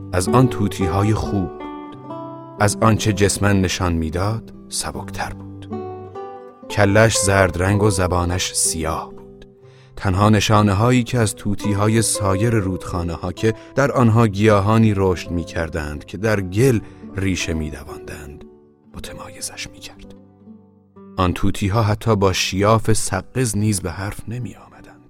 از آن طوطی‌های خوب بود. از آنچه جسمن نشان میداد سبکتر بود. کلش زرد رنگ و زبانش سیاه بود. تنها نشانه هایی که از طوطی‌های سایر رودخانه‌ها که در آنها گیاهانی رشد می‌کردند که در گل ریشه می‌دواندند متمایزش می‌کرد. آن طوطی‌ها حتی با شیاف سقز نیز به حرف نمی‌آمدند.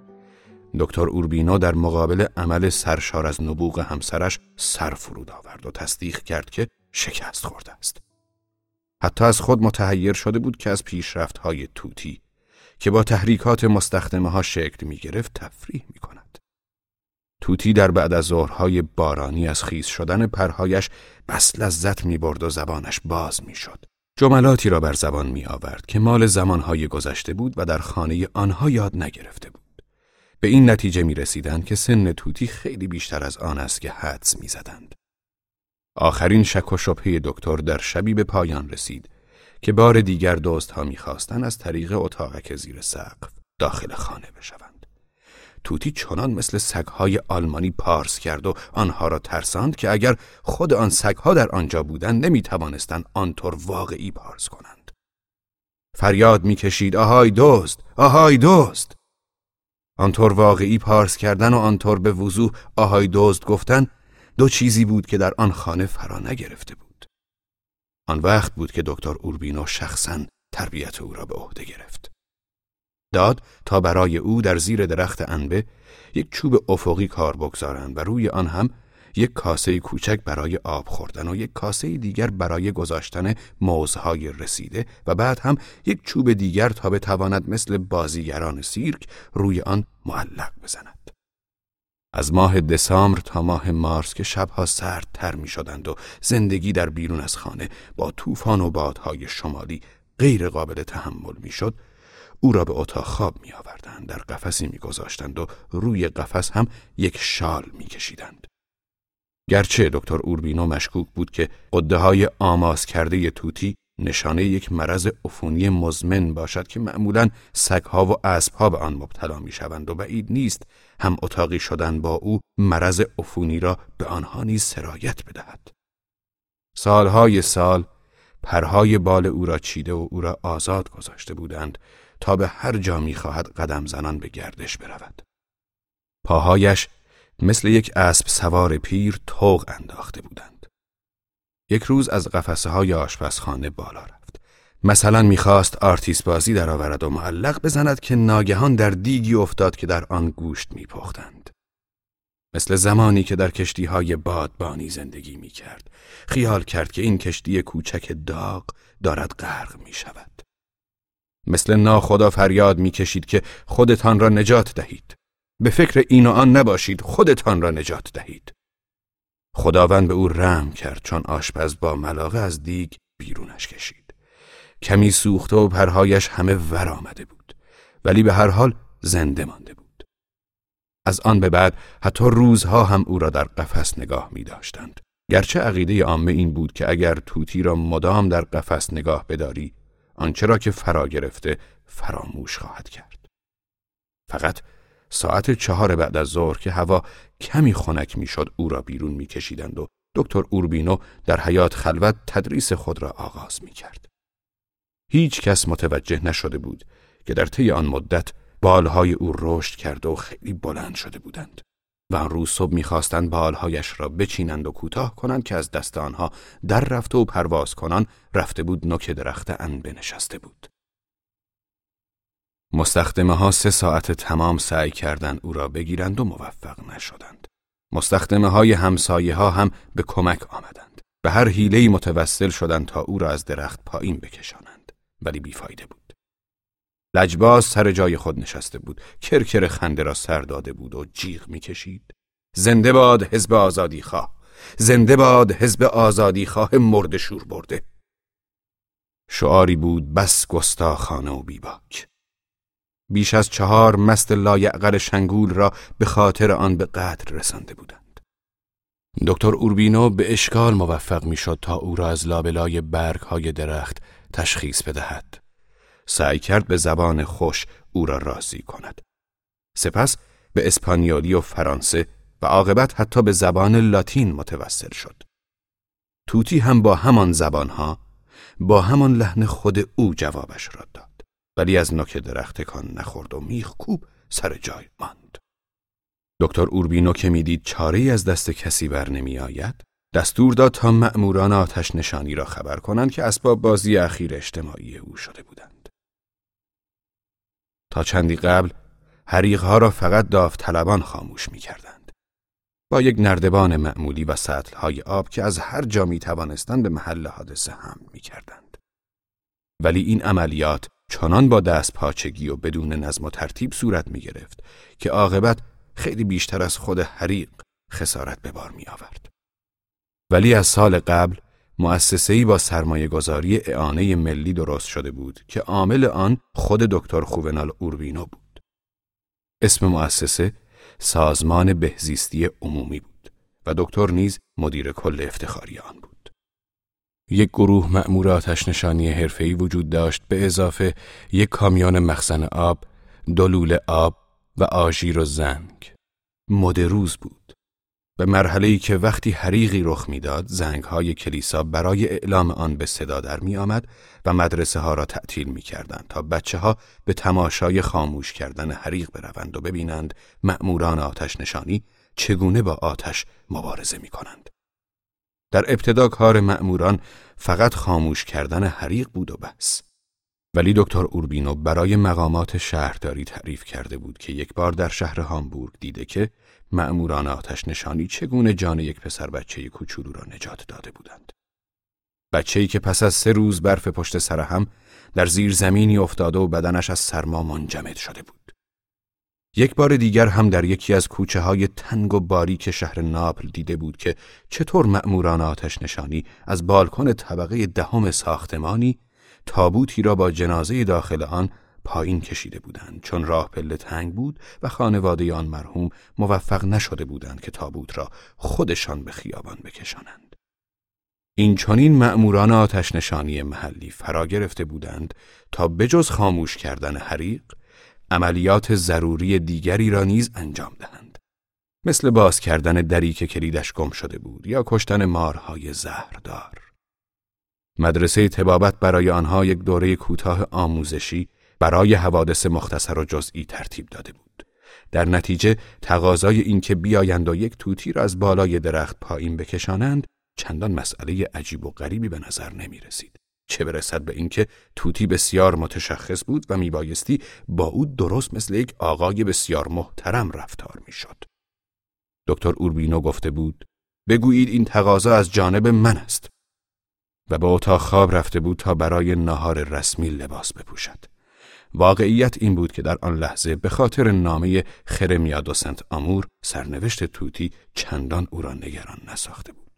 دکتر اوربینو در مقابل عمل سرشار از نبوغ همسرش سر فرود آورد و تصدیق کرد که شکست خورده است. حتی از خود متحیر شده بود که از پیشرفت‌های طوطی که با تحریکات مستخدمه‌ها شکل می‌گرفت تفریح می‌کند. طوطی در بعد از ظهرهای بارانی از خیس شدن پرهایش بس لذت می‌برد و زبانش باز می‌شد. جملاتی را بر زبان می‌آورد که مال زمانهای گذشته بود و در خانه آنها یاد نگرفته بود. به این نتیجه می‌رسیدند که سن طوطی خیلی بیشتر از آن است که حدس می‌زدند. آخرین شک و شبهه دکتر در شبی به پایان رسید که بار دیگر دوست‌ها می‌خواستند از طریق اتاقک زیر سقف داخل خانه بشوند. طوطی چنان مثل سگ‌های آلمانی پارس کرد و آنها را ترساند که اگر خود آن سگ‌ها در آنجا بودند نمی‌توانستند آنطور واقعی پارس کنند. فریاد می‌کشید آهای دزد، آهای دزد. آنطور واقعی پارس کردن و آنطور به وضوح آهای دزد گفتن دو چیزی بود که در آن خانه فرا نگرفته بود. آن وقت بود که دکتر اوربینو شخصاً تربیت او را به عهده گرفت. داد تا برای او در زیر درخت انبه یک چوب افقی کار بگذارند و روی آن هم یک کاسه کوچک برای آب خوردن و یک کاسه دیگر برای گذاشتن موزهای رسیده و بعد هم یک چوب دیگر تا بتواند مثل بازیگران سیرک روی آن معلق بزند. از ماه دسامبر تا ماه مارس که شبها سردتر می شدند و زندگی در بیرون از خانه با طوفان و بادهای شمالی غیر قابل تحمل می شد، او را به اتاق خواب می آوردند، در قفسی می گذاشتند و روی قفس هم یک شال می کشیدند. گرچه دکتر اوربینو مشکوک بود که غده‌های آماس کرده طوطی نشانه یک مرض عفونی مزمن باشد که معمولاً سگ‌ها و اسب‌ها به آن مبتلا می‌شوند و بعید نیست هم اتاقی شدن با او مرض عفونی را به آنها نیز سرایت بدهد. سالهای سال پرهای بال او را چیده و او را آزاد گذاشته بودند تا به هر جا می‌خواهد قدم زنان به گردش برود. پاهایش مثل یک اسب سوار پیر طوق انداخته بودند. یک روز از قفسه‌های آشپزخانه بالا رفت. مثلا می‌خواست آرتیست بازی درآورد و معلق بزند که ناگهان در دیگی افتاد که در آن گوشت می‌پختند. مثل زمانی که در کشتی‌های بادبانی زندگی می‌کرد، خیال کرد که این کشتی کوچک داغ دارد غرق می‌شود. مثل ناخدا فریاد می‌کشید که خودتان را نجات دهید. به فکر این و آن نباشید، خودتان را نجات دهید. خداوند به او رحم کرد چون آشپز با ملاقه از دیگ بیرونش کشید. کمی سوخته و پرهایش همه ور آمده بود، ولی به هر حال زنده مانده بود. از آن به بعد حتی روزها هم او را در قفس نگاه می داشتند. گرچه عقیده عامه این بود که اگر طوطی را مدام در قفس نگاه بداری، آنچه را که فرا گرفته فراموش خواهد کرد. فقط ساعت 4 بعد از ظهر که هوا کمی خنک میشد او را بیرون میکشیدند و دکتر اوربینو در حیاط خلوت تدریس خود را آغاز میکرد. هیچ کس متوجه نشده بود که در طی آن مدت بالهای او رشد کرده و خیلی بلند شده بودند و آن روز صبح میخواستند بالهایش را بچینند و کوتاه کنند که از دست آنها در رفته و پرواز کنان رفته بود نوک درخت انبه نشسته بود. مستخدمه‌ها 3 ساعت تمام سعی کردند او را بگیرند و موفق نشدند. مستخدمه‌های همسایه‌ها هم به کمک آمدند. به هر حیله‌ای متوسل شدند تا او را از درخت پایین بکشانند، ولی بیفایده بود. لجباز سر جای خود نشسته بود، کرکر خنده را سر داده بود و جیغ می‌کشید. زنده باد حزب آزادیخواه، زنده باد حزب آزادیخواه مرد شور برده. شعاری بود بس گستاخانه و بیباک. بیش از 4 مست لایعقل شنگول را به خاطر آن به قتل رسانده بودند. دکتر اوربینو به اشکال موفق میشد تا او را از لابلای برگ‌های درخت تشخیص بدهد. سعی کرد به زبان خوش او را راضی کند. سپس به اسپانیولی و فرانسه و عاقبت حتی به زبان لاتین متوسل شد. توتی هم با همان زبانها، با همان لحن خود او جوابش را داد، ولی از نوک درخت تکان نخورد و میخ کوب سر جای ماند. دکتر اوربینو که میدید چاره‌ای از دست کسی بر نمی آید، دستور داد تا مأموران آتش نشانی را خبر کنند که اسباب بازی اخیر اجتماعی او شده بودند. تا چندی قبل حریق‌ها را فقط داوطلبان خاموش می‌کردند، با یک نردبان معمولی و سطل‌های آب که از هر جا می‌توانستند به محل حادثه حمل می‌کردند. ولی این عملیات چنان با دست پاچگی و بدون نظم و ترتیب صورت می‌گرفت که عاقبت خیلی بیشتر از خود حریق خسارت به بار می‌آورد. ولی از سال قبل مؤسسه‌ای با سرمایه‌گذاری اعانه ملی درست شده بود که عامل آن خود دکتر خوونال اوربینو بود. اسم مؤسسه سازمان بهزیستی عمومی بود و دکتر نیز مدیر کل افتخاری آن بود. یک گروه مأمور آتش نشانی حرفه‌ای وجود داشت به اضافه یک کامیون مخزن آب، 2 لوله آب و آژیر و زنگ. مدروز بود. به مرحله‌ای که وقتی حریقی رخ می‌داد، زنگ‌های کلیسا برای اعلام آن به صدا در می‌آمد و مدرسه‌ها را تعطیل می‌کردند تا بچه‌ها به تماشای خاموش کردن حریق بروند و ببینند مأموران آتش نشانی چگونه با آتش مبارزه می‌کنند. در ابتدا کار مأموران فقط خاموش کردن حریق بود و بس. ولی دکتر اوربینو برای مقامات شهرداری تعریف کرده بود که یک بار در شهر هامبورگ دیده که مأموران آتش نشانی چگونه جان یک پسر بچه کوچولو را نجات داده بودند. بچه‌ای که پس از 3 روز برف پشت سر هم در زیر زمینی افتاده و بدنش از سرما منجمد شده بود. یک بار دیگر هم در یکی از کوچه‌های تنگ و باریک شهر ناپل دیده بود که چطور مأموران آتش نشانی از بالکن طبقه 10 ساختمانی تابوتی را با جنازه داخل آن پایین کشیده بودند، چون راه پله تنگ بود و خانواده آن مرحوم موفق نشده بودند که تابوت را خودشان به خیابان بکشانند. این چنین مأموران آتش نشانی محلی فرا گرفته بودند تا بجز خاموش کردن حریق، عملیات ضروری دیگری را نیز انجام دهند، مثل باز کردن دری که کلیدش گم شده بود یا کشتن مارهای زهردار. مدرسه طبابت برای آنها یک دوره کوتاه آموزشی برای حوادث مختصر و جزئی ترتیب داده بود. در نتیجه تقاضای این که بیایند و یک توتی را از بالای درخت پایین بکشانند چندان مسئله عجیب و غریبی به نظر نمی رسید. چه برسد به اینکه توتی بسیار متشخص بود و میبایستی با او درست مثل یک آقای بسیار محترم رفتار میشد. دکتر اوربینو گفته بود بگویید این تقاضا از جانب من است و به اتاق خواب رفته بود تا برای ناهار رسمی لباس بپوشد. واقعیت این بود که در آن لحظه به خاطر نامه خرمیا دو سنت آمور سرنوشت توتی چندان او را نگران نساخته بود.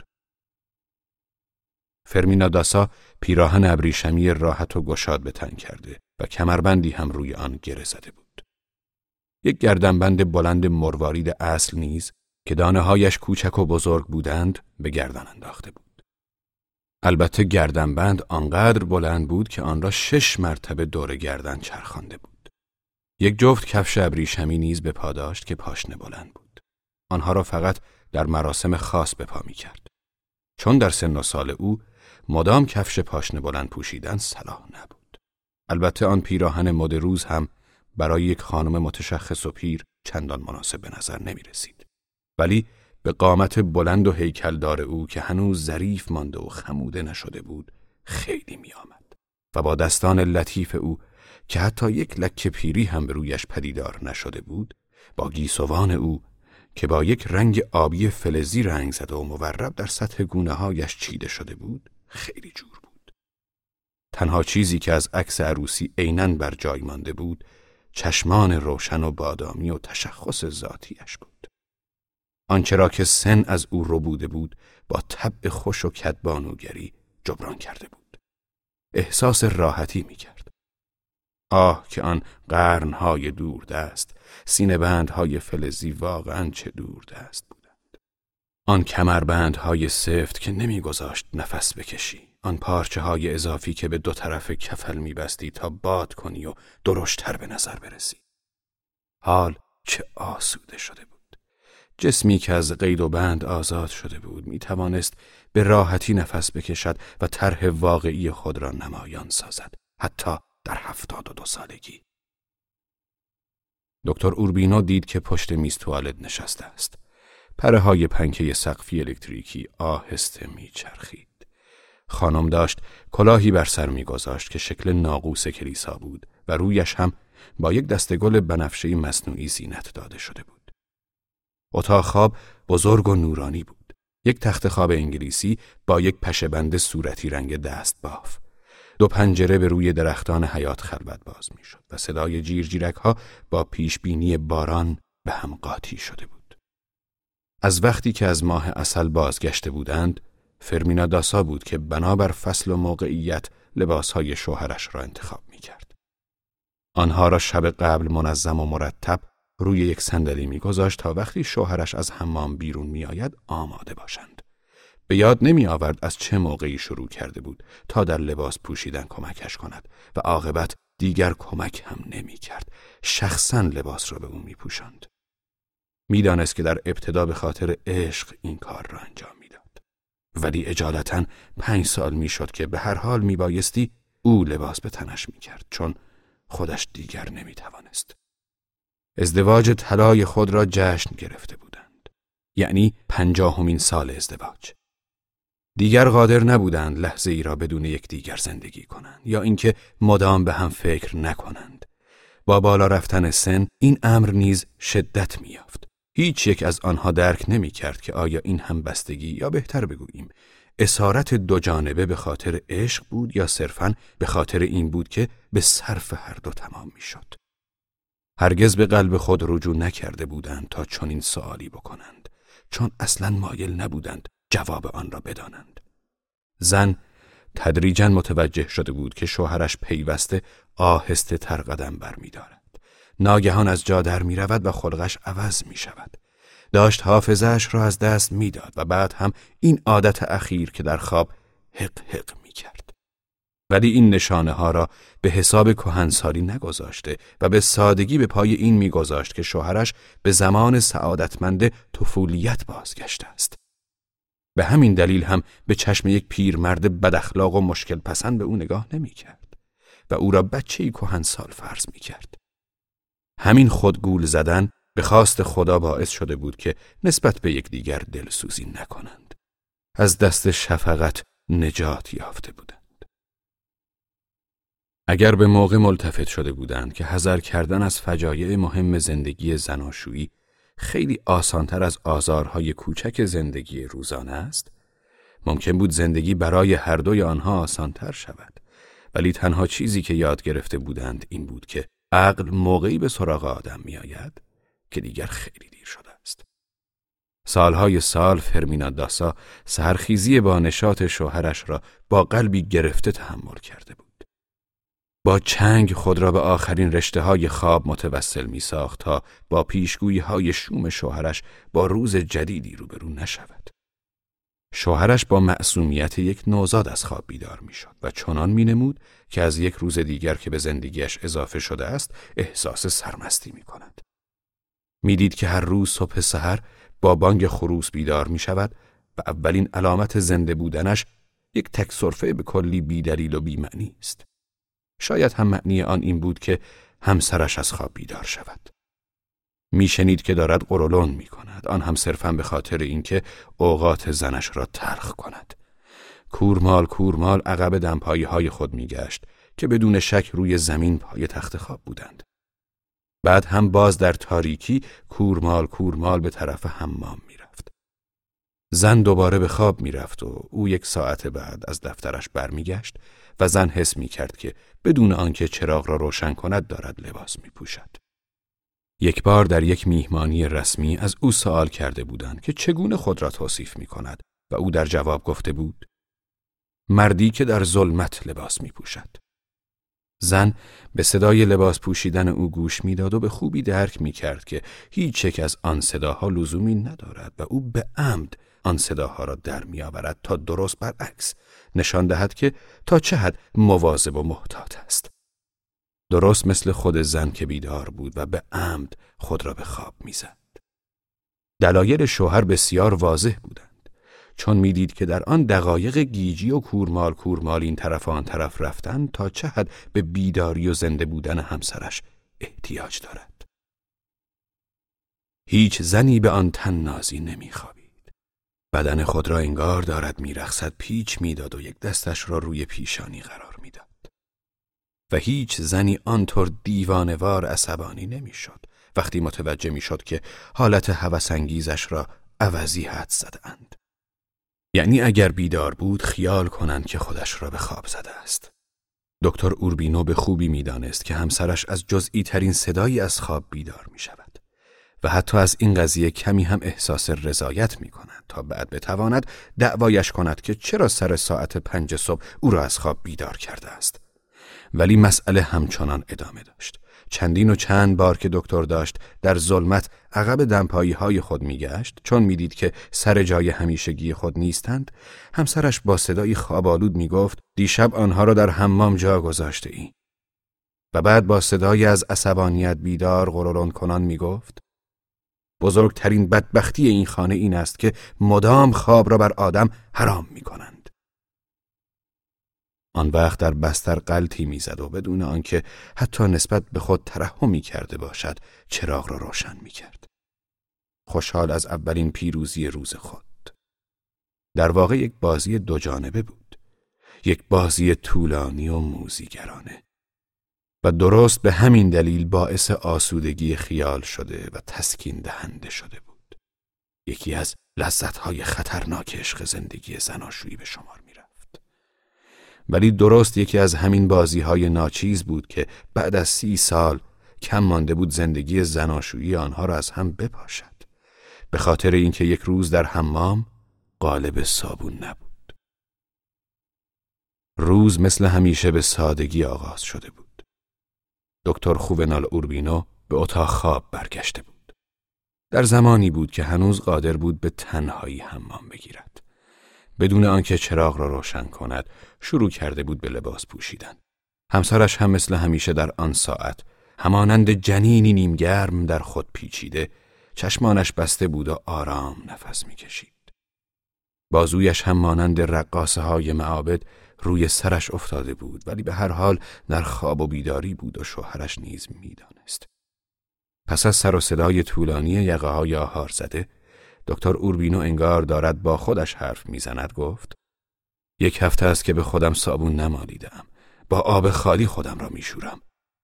فرمینا داسا پیراهن ابریشمی راحت و گشاد به تن کرده و کمربندی هم روی آن گره زده بود. یک گردنبند بلند مروارید اصل نیز که دانه‌هایش کوچک و بزرگ بودند به گردن انداخته بود. البته گردنبند آنقدر بلند بود که آن را 6 مرتبه دور گردن چرخانده بود. یک جفت کفش ابریشمی نیز به پا داشت که پاشنه بلند بود. آنها را فقط در مراسم خاص به پا می کرد. چون در سن و سال او مدام کفش پاشنه بلند پوشیدن صلاح نبود. البته آن پیراهن مد روز هم برای یک خانم متشخص و پیر چندان مناسب به نظر نمی رسید. ولی به قامت بلند و هیکلدار او که هنوز ظریف مانده و خموده نشده بود خیلی می آمد و با دستان لطیف او که حتی یک لکه پیری هم به رویش پدیدار نشده بود، با گیسوان او که با یک رنگ آبی فلزی رنگ زده و مورب در سطح گونه‌هایش چیده شده بود خیلی جور بود. تنها چیزی که از عکس عروسی عیناً بر جای مانده بود چشمان روشن و بادامی و تشخص ذاتیش بود. آنچه را که سن از او ربوده بود با طبع خوش و کدبانوگری جبران کرده بود. احساس راحتی می کرد. آه که آن قرنهای دوردست، سینه‌بندهای فلزی واقعاً چه دوردست بودند. آن کمربندهای سفت که نمیگذاشت نفس بکشی. آن پارچه‌های اضافی که به 2 طرف کفل می‌بستی تا باد کنی و درشت‌تر به نظر برسی. حال چه آسوده شده بود. جسمی که از قید و بند آزاد شده بود می توانست به راحتی نفس بکشد و طرح واقعی خود را نمایان سازد، حتی در 72 سالگی. دکتر اوربینو دید که پشت میز توالت نشسته است. پره‌های پنکه سقفی الکتریکی آهسته میچرخید. خانم داشت کلاهی بر سر میگذاشت که شکل ناقوس کلیسا بود و رویش هم با یک دسته گل بنفشه مصنوعی زینت داده شده بود. اتاق خواب بزرگ و نورانی بود. یک تخت خواب انگلیسی با یک پشه‌بند صورتی رنگ دست باف. 2 پنجره به روی درختان حیاط خلوت باز میشد و صدای جیرجیرک ها با پیشبینی باران به هم قاطی شده بود. از وقتی که از ماه عسل بازگشته بودند، فرمینا داسا بود که بنابر فصل و موقعیت لباسهای شوهرش را انتخاب میکرد. آنها را شب قبل منظم و مرتب روی یک صندلی میگذاشت تا وقتی شوهرش از حمام بیرون میآید آماده باشند. به یاد نمی آورد از چه موقعی شروع کرده بود تا در لباس پوشیدن کمکش کند و عاقبت دیگر کمک هم نمی کرد. شخصاً لباس را به او می پوشاند. می دانست که در ابتدا به خاطر عشق این کار را انجام می داد. ولی اجالتاً 5 سال می شد که به هر حال می بایستی او لباس به تنش می کرد، چون خودش دیگر نمی توانست. ازدواج طلای خود را جشن گرفته بودند. یعنی 50مین سال ازدواج. دیگر قادر نبودند لحظه ای را بدون یکدیگر زندگی کنند یا اینکه مدام به هم فکر نکنند. با بالا رفتن سن این امر نیز شدت می‌یافت. هیچ یک از آنها درک نمی‌کرد که آیا این همبستگی یا بهتر بگوییم اسارت 2 جانبه به خاطر عشق بود یا صرفاً به خاطر این بود که به صرف هر دو تمام می‌شد. هرگز به قلب خود رجوع نکرده بودند تا چنین سوالی بکنند، چون اصلاً مایل نبودند جواب آن را بدانند. زن تدریجاً متوجه شده بود که شوهرش پیوسته آهسته تر قدم برمی‌دارد. ناگهان از جا در می‌رود و خلقش عوض می‌شود. داشت حافظه‌اش را از دست می‌داد و بعد هم این عادت اخیر که در خواب حق حق می‌کرد. ولی این نشانه‌ها را به حساب کهنسالی نگذاشته و به سادگی به پای این می‌گذاشت که شوهرش به زمان سعادتمند طفولیت بازگشته است. به همین دلیل هم به چشم یک پیرمرد بداخلاق و مشکل پسند به او نگاه نمی کرد و او را بچه‌ای کهنسال فرض می کرد. همین خودگول زدن به خواست خدا باعث شده بود که نسبت به یکدیگر دلسوزی نکنند. از دست شفقت نجات یافته بودند. اگر به موقع ملتفت شده بودند که حذر کردن از فجایع مهم زندگی زناشویی خیلی آسانتر از آزارهای کوچک زندگی روزانه است، ممکن بود زندگی برای هر دوی آنها آسانتر شود. ولی تنها چیزی که یاد گرفته بودند این بود که عقل موقعی به سراغ آدم می آید که دیگر خیلی دیر شده است. سالهای سال فرمینا داسا سحرخیزی با نشاط شوهرش را با قلبی گرفته تحمل کرده بود. با چنگ خود را به آخرین رشته‌های خواب متوسل می‌ساخت تا با پیشگویی‌های شوم شوهرش با روز جدیدی روبرو نشود. شوهرش با معصومیت یک نوزاد از خواب بیدار می‌شد و چنان می‌نمود که از یک روز دیگر که به زندگیش اضافه شده است احساس سرمستی می‌کند. می‌دید که هر روز صبح سحر با بانگ خروس بیدار می‌شود و اولین علامت زنده بودنش یک تک سرفه به کلی بی‌دلیل و بی‌معنی است. شاید هم معنی آن این بود که همسرش از خواب بیدار شود. میشنید که دارد قرولون میکند، آن هم صرفاً به خاطر اینکه اوقات زنش را تلخ کند. کورمال عقب دمپایی‌های خود میگشت که بدون شک روی زمین پای تخت خواب بودند. بعد هم باز در تاریکی کورمال به طرف حمام میرفت. زن دوباره به خواب میرفت و او 1 ساعت بعد از دفترش برمیگشت و زن حس میکرد که بدون آنکه چراغ را روشن کند دارد لباس میپوشد. یک بار در یک میهمانی رسمی از او سوال کرده بودند که چگونه خود را توصیف میکند و او در جواب گفته بود مردی که در ظلمت لباس میپوشد. زن به صدای لباس پوشیدن او گوش میداد و به خوبی درک میکرد که هیچ یک از آن صداها لزومی ندارد و او به عمد آن صداها را در میآورد تا درست برعکس نشان دهد که تا چه حد مواظب و محتاط است. درست مثل خود زن که بیدار بود و به عمد خود را به خواب میزد. دلایل شوهر بسیار واضح بودند، چون میدید که در آن دقایق گیجی و کورمال این طرف و آن طرف رفتن تا چه حد به بیداری و زنده بودن همسرش احتیاج دارد. هیچ زنی به آن طنازی نمیخوابید. بدن خود را انگار دارد میرقصد پیچ میداد و یک دستش را روی پیشانی قرار میداد. و هیچ زنی آنطور دیوانه‌وار عصبانی نمیشد وقتی متوجه میشد که حالت هوس‌انگیزش را عوضی حدس زدند. یعنی اگر بیدار بود خیال کنند که خودش را به خواب زده است. دکتر اوربینو به خوبی میدانست که همسرش از جزئی ترین صدایی از خواب بیدار می شود و حتی از این قضیه کمی هم احساس رضایت می کند تا بعد بتواند دعوایش کند که چرا سر ساعت 5 صبح او را از خواب بیدار کرده است. ولی مسئله همچنان ادامه داشت. چندین و چند بار که دکتر داشت در ظلمت عقب دمپایی‌های خود میگشت، چون میدید که سر جای همیشگی خود نیستند، همسرش با صدایی خواب‌آلود میگفت دیشب آنها را در حمام جا گذاشته ای. و بعد با صدایی از عصبانیت بیدار غرولند کنان میگفت بزرگترین بدبختی این خانه این است که مدام خواب را بر آدم حرام میکنند. آن وقت در بستر غلطی میزد و بدون آنکه حتی نسبت به خود ترحمی کرده باشد چراغ را روشن میکرد. خوشحال از اولین پیروزی روز خود. در واقع یک بازی دو جانبه بود. یک بازی طولانی و موزیگرانه. و درست به همین دلیل باعث آسودگی خیال شده و تسکین دهنده شده بود. یکی از لذت‌های خطرناک عشق زندگی زناشویی به شمار می رفت. ولی درست یکی از همین بازی‌های ناچیز بود که بعد از 30 سال کم مانده بود زندگی زناشویی آنها را از هم بپاشد. به خاطر اینکه یک روز در حمام قالب صابون نبود. روز مثل همیشه به سادگی آغاز شده بود. دکتر خوونال اوربینو به اتاق خواب برگشته بود. در زمانی بود که هنوز قادر بود به تنهایی حمام بگیرد. بدون آنکه چراغ را روشن کند، شروع کرده بود به لباس پوشیدن. همسرش هم مثل همیشه در آن ساعت، همانند جنینی نیمگرم در خود پیچیده، چشمانش بسته بود و آرام نفس می‌کشید. بازویش هم مانند رقاصه های معابد روی سرش افتاده بود، ولی به هر حال در خواب و بیداری بود و شوهرش نیز می‌دانست. پس از سر و صدای طولانی یقه‌های آهار زده، دکتر اوربینو انگار دارد با خودش حرف می‌زند گفت: 1 هفته است که به خودم صابون نمالیدم. با آب خالی خودم را می‌شورم.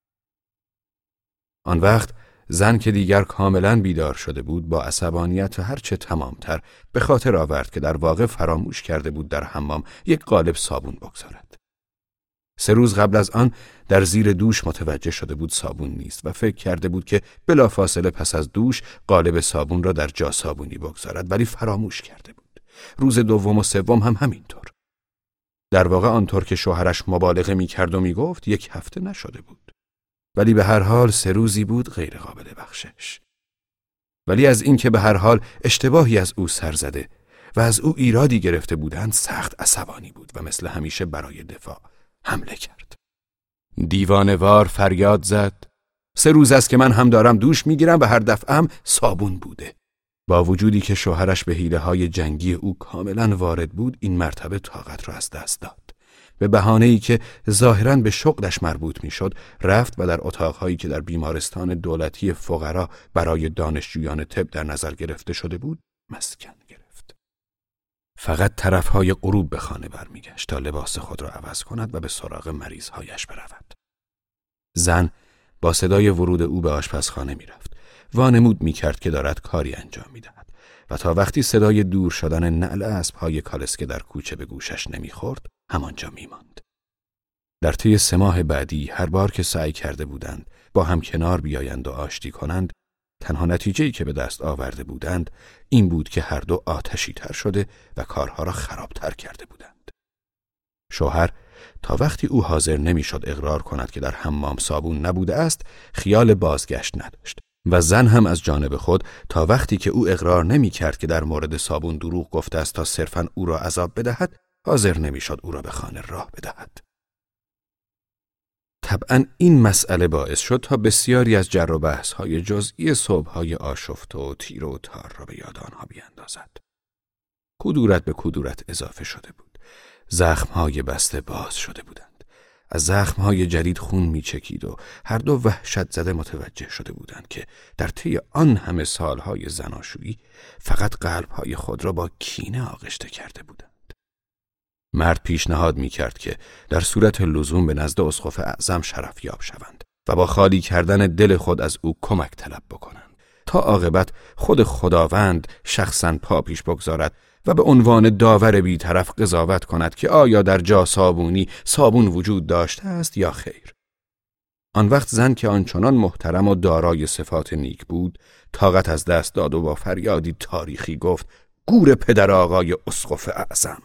آن وقت زن که دیگر کاملا بیدار شده بود با عصبانیت هرچه تمامتر به خاطر آورد که در واقع فراموش کرده بود در حمام یک قالب صابون بگذارد. 3 روز قبل از آن در زیر دوش متوجه شده بود صابون نیست و فکر کرده بود که بلافاصله پس از دوش قالب صابون را در جا صابونی بگذارد، ولی فراموش کرده بود. روز دوم و سوم هم همینطور. در واقع آنطور که شوهرش مبالغه می‌کرد و می‌گفت 1 هفته نشده بود. ولی به هر حال 3 روزی بود غیر قابل بخشش. ولی از این که به هر حال اشتباهی از او سر زده و از او ایرادی گرفته بودند سخت عصبانی بود و مثل همیشه برای دفاع حمله کرد. دیوانه‌وار فریاد زد: 3 روز است که من هم دارم دوش میگیرم و هر دفعه هم صابون بوده. با وجودی که شوهرش به حیله‌های جنگی او کاملا وارد بود، این مرتبه طاقت را از دست داد. به بهانه‌ای که ظاهراً به شغلش مربوط می‌شد، رفت و در اتاق‌هایی که در بیمارستان دولتی فقرا برای دانشجویان طب در نظر گرفته شده بود، مسکن گرفت. فقط طرف‌های غروب به خانه برمیگشت تا لباس خود را عوض کند و به سراغ مریض‌هایش برود. زن با صدای ورود او به آشپزخانه می‌رفت. وانمود می‌کرد که دارد کاری انجام می‌دهد و تا وقتی صدای دور شدن نعل اسب‌های کالسکه در کوچه به گوشش نمی‌خورد، همانجا می‌ماند. در طی 3 ماه بعدی هر بار که سعی کرده بودند با هم کنار بیایند و آشتی کنند، تنها نتیجه‌ای که به دست آورده بودند این بود که هر دو آتشی تر شده و کارها را خرابتر کرده بودند. شوهر تا وقتی او حاضر نمی‌شد اقرار کند که در حمام صابون نبوده است، خیال بازگشت نداشت و زن هم از جانب خود تا وقتی که او اقرار نمی‌کرد که در مورد صابون دروغ گفته است تا صرفاً او را عذاب بدهد، حاضر نمی‌شد او را به خانه راه بدهد. طبعاً این مسئله باعث شد تا بسیاری از جر و بحث‌های جزئی صبح‌های آشفته و تیر و تار را به یاد آنها بیندازد. کدورت به کدورت اضافه شده بود. زخم‌های بسته باز شده بودند. از زخم‌های جدید خون می‌چکید و هر دو وحشت زده متوجه شده بودند که در طی آن همه سال‌های زناشویی فقط قلب‌های خود را با کینه آغشته کرده بودند. مرد پیشنهاد می‌کرد که در صورت لزوم به نزد اسقف اعظم شرفیاب شوند و با خالی کردن دل خود از او کمک طلب بکنند تا عاقبت خود خداوند شخصاً پا پیش بگذارد و به عنوان داور بی‌طرف قضاوت کند که آیا در جا صابون وجود داشته است یا خیر. آن وقت زن که آنچنان محترم و دارای صفات نیک بود طاقت از دست داد و با فریادی تاریخی گفت: گور پدر آقای اسقف اعظم.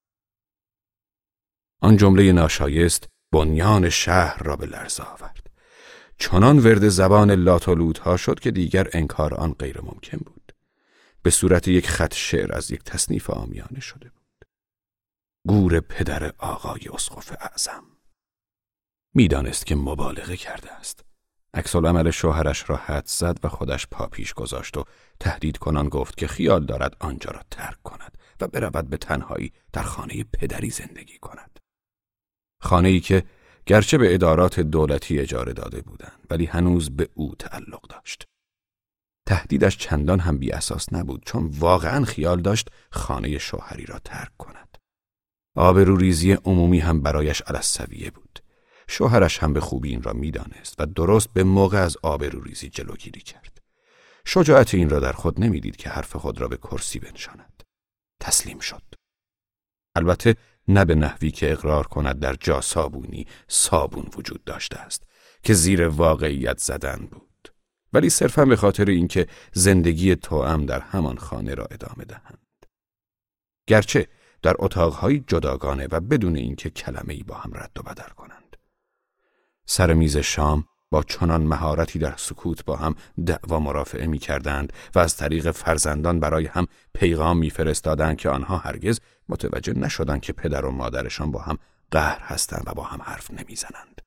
آن جمله ناشایست بنیان شهر را به لرزه آورد. چنان ورد زبان لات و لوط‌ها شد که دیگر انکار آن غیر ممکن بود. به صورت یک خط شعر از یک تصنیف عامیانه شده بود. گور پدر آقای اسقف اعظم. میدانست که مبالغه کرده است. عکس‌العمل شوهرش را حدس زد و خودش پا پیش گذاشت و تهدید کنان گفت که خیال دارد آنجا را ترک کند و برود به تنهایی در خانه پدری زندگی کند. خانه‌ای که گرچه به ادارات دولتی اجاره داده بودند ولی هنوز به او تعلق داشت. تهدیدش چندان هم بی اساس نبود چون واقعاً خیال داشت خانه شوهری را ترک کند. آبروریزی عمومی هم برایش علی‌السویه بود. شوهرش هم به خوبی این را می‌دانست و درست به موقع از آبروریزی جلوگیری کرد. شجاعت این را در خود نمی‌دید که حرف خود را به کرسی بنشاند. تسلیم شد. البته نه به نحوی که اقرار کند در جا صابون وجود داشته است که زیر واقعیت زدن بود، ولی صرفاً به خاطر اینکه زندگی توأم در همان خانه را ادامه دهند. گرچه در اتاق‌های جداگانه و بدون اینکه کلمه‌ای با هم رد و بدل کنند. سر میز شام با چنان مهارتی در سکوت با هم دعوا مرافعه می‌کردند و از طریق فرزندان برای هم پیغام می‌فرستادند که آنها هرگز متوجه نشدند که پدر و مادرشان با هم قهر هستند و با هم حرف نمی‌زنند.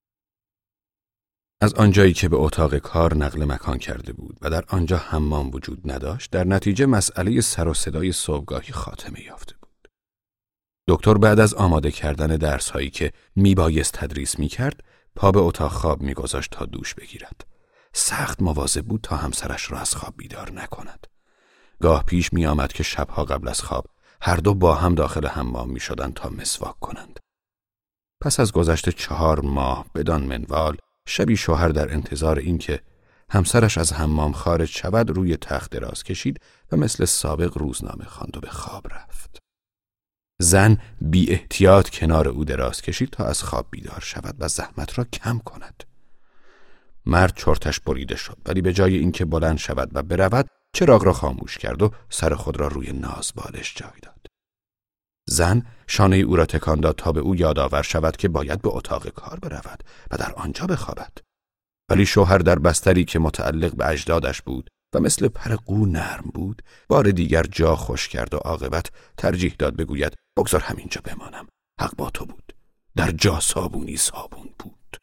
از آنجایی که به اتاق کار نقل مکان کرده بود و در آنجا حمام وجود نداشت، در نتیجه مسئله سر و صدای صبحگاهی خاتمه یافته بود. دکتر بعد از آماده کردن درس‌هایی که میبایست تدریس می‌کرد، پا به اتاق خواب می‌گذاشت تا دوش بگیرد. سخت مواظب بود تا همسرش را از خواب بیدار نکند. گاه پیش می‌آمد که شب‌ها قبل از خواب هر دو با هم داخل حمام می‌شدند تا مسواک کنند. پس از گذشت 4 ماه بدان منوال، شبی شوهر در انتظار اینکه همسرش از حمام خارج شود روی تخت دراز کشید و مثل سابق روزنامه خواند و به خواب رفت. زن بی احتیاط کنار او دراز کشید تا از خواب بیدار شود و زحمت را کم کند. مرد چرتش بریده شد ولی به جای اینکه بلند شود و برود چراغ را خاموش کرد و سر خود را روی ناز بالش جای داد. زن شانه او را تکان داد تا به او یادآور شود که باید به اتاق کار برود و در آنجا بخوابد. ولی شوهر در بستری که متعلق به اجدادش بود و مثل پر قو نرم بود بار دیگر جا خوش کرد و عاقبت ترجیح داد بگوید بگذار همینجا بمانم، حق با تو بود، در جا صابون بود.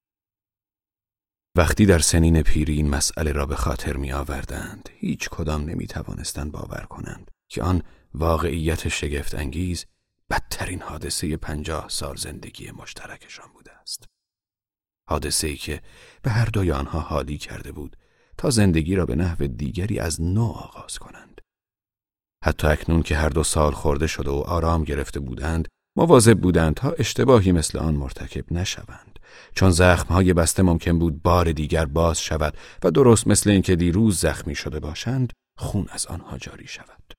وقتی در سنین پیری این مسئله را به خاطر می آوردند هیچ کدام نمی توانستند باور کنند که آن واقعیت شگفت انگیز بدترین حادثه 50 سال زندگی مشترکشان بوده است. حادثه‌ای که به هر دوی آنها حالی کرده بود تا زندگی را به نحو دیگری از نو آغاز کنند. حتی اکنون که هر دو سال خورده شده و آرام گرفته بودند، مواظب بودند تا اشتباهی مثل آن مرتکب نشوند، چون زخم‌های بسته ممکن بود بار دیگر باز شود و درست مثل اینکه دیروز زخمی شده باشند، خون از آنها جاری شود.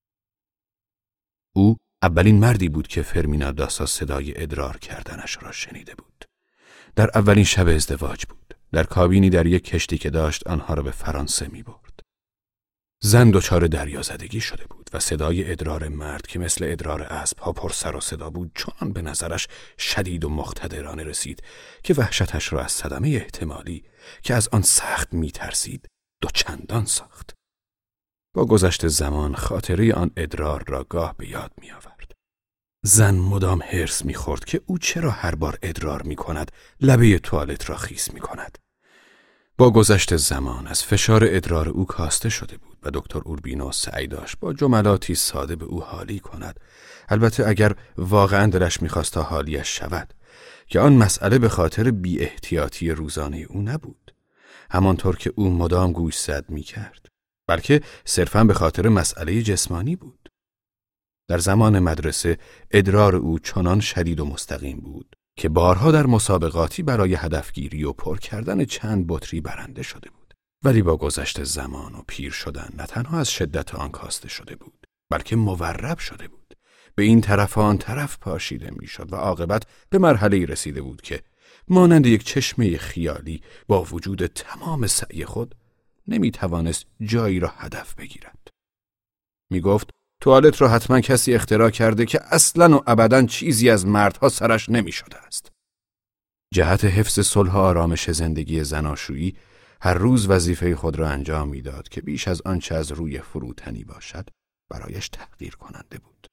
او اولین مردی بود که فرمینا داسا صدای ادرار کردنش را شنیده بود. در اولین شب ازدواج بود. در کابینی در یک کشتی که داشت آنها را به فرانسه می برد. زن دچار دریازدگی شده بود و صدای ادرار مرد که مثل ادرار اسب‌ها پر سر و صدا بود چنان به نظرش شدید و مقتدرانه رسید که وحشتش را از صدمه احتمالی که از آن سخت می ترسید دوچندان ساخت. با گذشت زمان خاطره آن ادرار را گاه به یاد می آورد. زن مدام حرص می‌خورد که او چرا هر بار ادرار می‌کند لبه توالت را خیس می‌کند. با گذشت زمان از فشار ادرار او کاسته شده بود و دکتر اوربینو سعی داشت با جملاتی ساده به او حالی کند، البته اگر واقعا دلش می‌خواست تا حالیش شود، که آن مسئله به خاطر بی احتیاطی روزانه او نبود، همانطور که او مدام گوشزد می‌کرد، بلکه صرفاً به خاطر مسئله جسمانی بود. در زمان مدرسه ادرار او چنان شدید و مستقیم بود که بارها در مسابقاتی برای هدفگیری و پر کردن چند بطری برنده شده بود. ولی با گذشت زمان و پیر شدن نه تنها از شدت آن کاسته شده بود، بلکه مورب شده بود. به این طرف و آن طرف پاشیده میشد و عاقبت به مرحله‌ای رسیده بود که مانند یک چشمه خیالی با وجود تمام سعی خود نمیتوانست جایی را هدف بگیرد. میگفت توالت را حتما کسی اختراع کرده که اصلاً و ابداً چیزی از مردها سرش نمی شده است. جهت حفظ صلح و آرامش زندگی زناشویی هر روز وظیفه خود را انجام میداد که بیش از آنچه از روی فروتنی باشد برایش تحقیر کننده بود.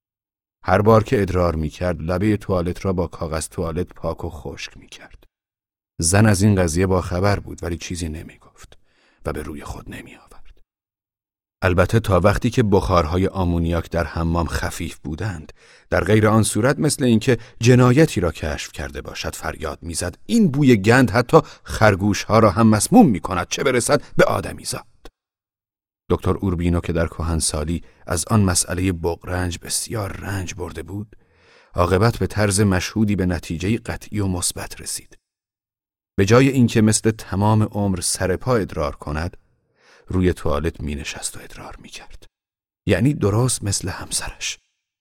هر بار که ادرار میکرد لبه توالت را با کاغذ توالت پاک و خشک میکرد. زن از این قضیه با خبر بود ولی چیزی نمیگفت و به روی خود نمیآورد. البته تا وقتی که بخارهای آمونیاک در حمام خفیف بودند، در غیر آن صورت مثل اینکه جنایتی را کشف کرده باشد فریاد میزد این بوی گند حتی خرگوشها را هم مسموم میکند، چه برسد به آدمیزاد. دکتر اوربینو که در کهنسالی از آن مسئله بغرنج بسیار رنج برده بود، عاقبت به طرز مشهودی به نتیجه قطعی و مثبت رسید. به جای اینکه مثل تمام عمر سرپا ادرار کند، روی توالت می نشست و ادرار می کرد. یعنی درست مثل همسرش.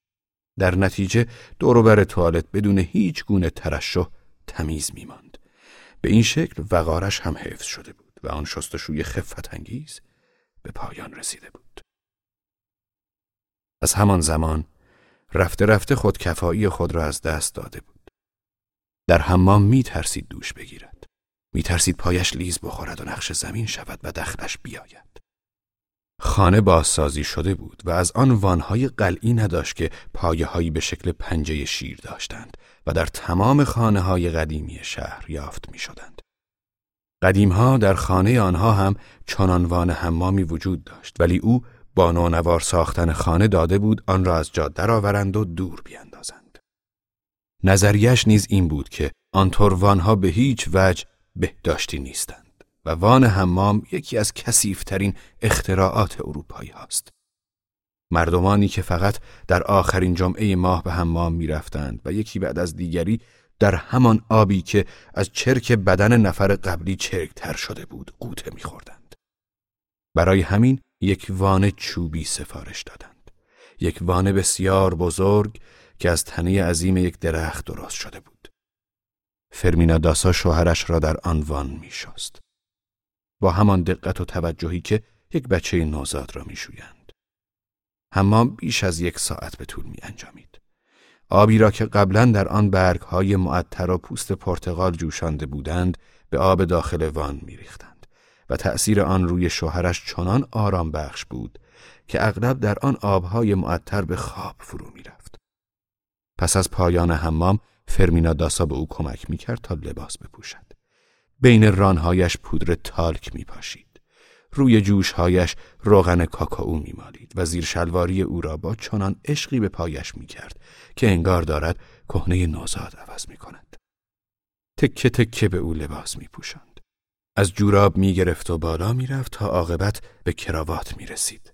در نتیجه دور و بر توالت بدون هیچ گونه ترشح تمیز می ماند. به این شکل وقارش هم حفظ شده بود و آن شستشوی خفت انگیز به پایان رسیده بود. از همان زمان رفته رفته خودکفایی خود را از دست داده بود. در حمام می ترسید دوش بگیرد. می ترسید پایش لیز بخورد و نقش زمین شود و دخلش بیاید. خانه بازسازی شده بود و از آن وانهای قلعی نداشت که پایه‌هایی به شکل پنجه شیر داشتند و در تمام خانه‌های قدیمی شهر یافت می شدند. قدیم‌ها در خانه آنها هم چنان وان حمامی وجود داشت، ولی او با نونوار ساختن خانه داده بود آن را از جا درآورند و دور بیاندازند. نظریش نیز این بود که آنطور وانها به هیچ وجه بهداشتی نیستند و وان حمام یکی از کثیف‌ترین اختراعات اروپایی هاست. مردمانی که فقط در آخرین جمعه ماه به حمام می رفتند و یکی بعد از دیگری در همان آبی که از چرک بدن نفر قبلی چرکتر شده بود غوطه می خوردند. برای همین یک وان چوبی سفارش دادند. یک وان بسیار بزرگ که از تنه عظیم یک درخت درست شده بود. فرمینا داسا شوهرش را در آن وان می شست. با همان دقت و توجهی که یک بچه نوزاد را می شویند. حمام بیش از 1 ساعت به طول می انجامید. آبی را که قبلا در آن برگ‌های معطر و پوست پرتقال جوشانده بودند به آب داخل وان می ریختند و تأثیر آن روی شوهرش چنان آرام بخش بود که اغلب در آن آب‌های معطر به خواب فرو می رفت. پس از پایان حمام فرمینا داسا به او کمک می‌کرد تا لباس بپوشد. بین رانهایش پودر تالک می‌پاشید. روی جوشهایش روغن کاکائو می‌مالید و زیر شلواری او را با چنان عشقی به پایش می‌کرد که انگار دارد کهنه نوزاد عوض می‌کند. تکه تکه به او لباس می‌پوشاند. از جوراب می‌گرفت و بالا می‌رفت تا عاقبت به کراوات می‌رسید.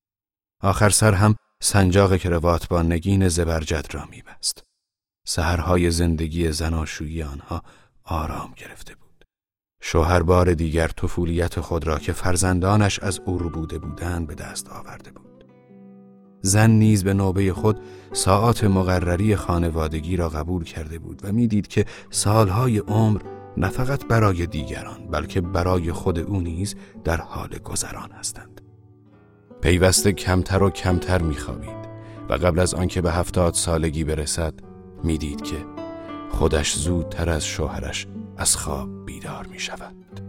آخر سر هم سنجاق کراوات با نگین زبرجد را می‌بست. سحرهای زندگی زناشویی آنها آرام گرفته بود. شوهر بار دیگر طفولیت خود را که فرزندانش از او ربوده بودند به دست آورده بود. زن نیز به نوبه خود ساعات مقرری خانوادگی را قبول کرده بود و میدید که سالهای عمر نه فقط برای دیگران بلکه برای خود او نیز در حال گذران هستند. پیوسته کمتر و کمتر میخوابید و قبل از آنکه به 70 سالگی برسد میدید که خودش زودتر از شوهرش از خواب بیدار می شود.